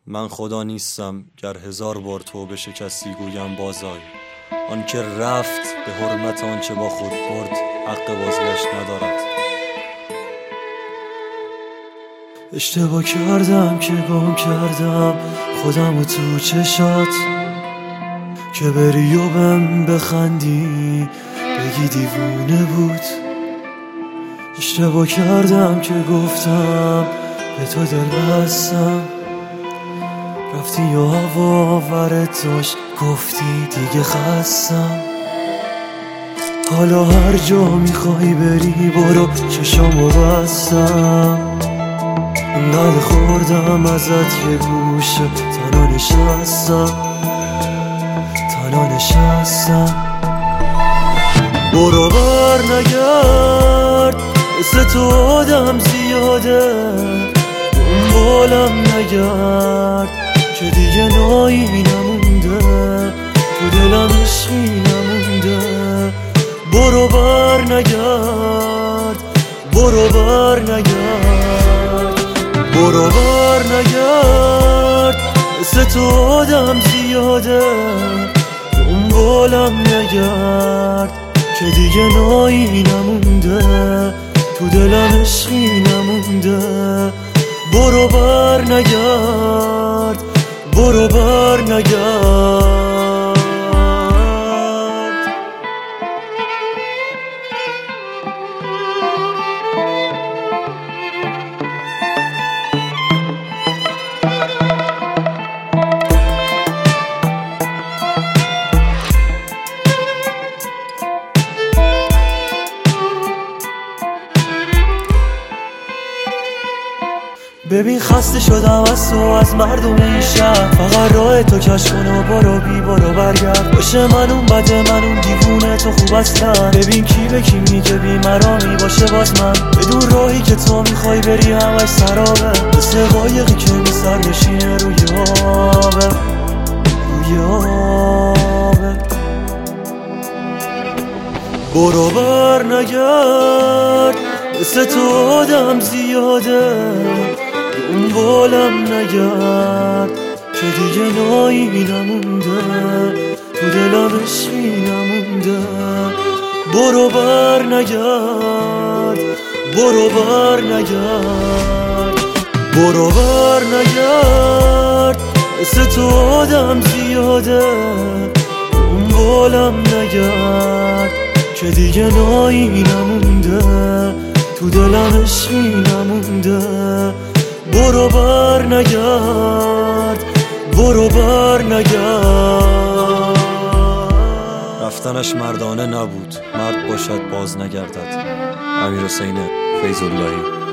من خدا نیستم گر 1000 بار توبه شکستی گویم بازآی. آن که رفت به حرمت آنچه با خود برد حق بازگشت ندارد. اشتباه کردم که گم کردم خودم و تو چشات، که بری و بهم بخندی بگی دیوونه بود. اشتباه کردم که گفتم به تو دل بستم، رفتی و هوا آورت داشت گفتی دیگه خستم. حالا هر جا میخوای بری برو چشامو بستم. انقدر خوردم ازت یه گوشه تنها نشستم. برو بر نگرد مثل تو آدم زیاده، دنبالم نگرد که دیگه نایی نمونده، تو دلم عشقی نمونده. برو بر نگرد، برو بر نگرد، برو بر نگرد مثل تو آدم زیاده، دنبالم نگرد که دیگه نایی نمونده، تو دلم عشقی نمونده. برو بر نگرد، برو بر نگرد. ببین خسته شدم از تو، از مردم این شهر. فقط راه تو کش کن و برو بی برو برگرد. باشه من اون بده من اون دیوونه تو خوب اصلا. ببین کی به کی میگه بی مرامی باشه باز من. بدون راهی که تو میخوای بری همش سرابه، مثل قایقی که میسر نشینه روی آبه، روی آبه. برو بر نگرد مثل تو آدم زیاده، دنبالم نگرد که دیگه نایی نمونده، تو دلم عشقی نمونده. برو بر نگرد، برو بر نگرد، برو بر نگرد مثل تو آدم زیاده، دنبالم نگرد که دیگه نایی نمونده، تو دلم عشقی نمونده. برو بر نگرد، برو بر نگرد. رفتنش مردانه نبود، مرد باشد باز نگردد. امیرحسین فیض‌اللهی.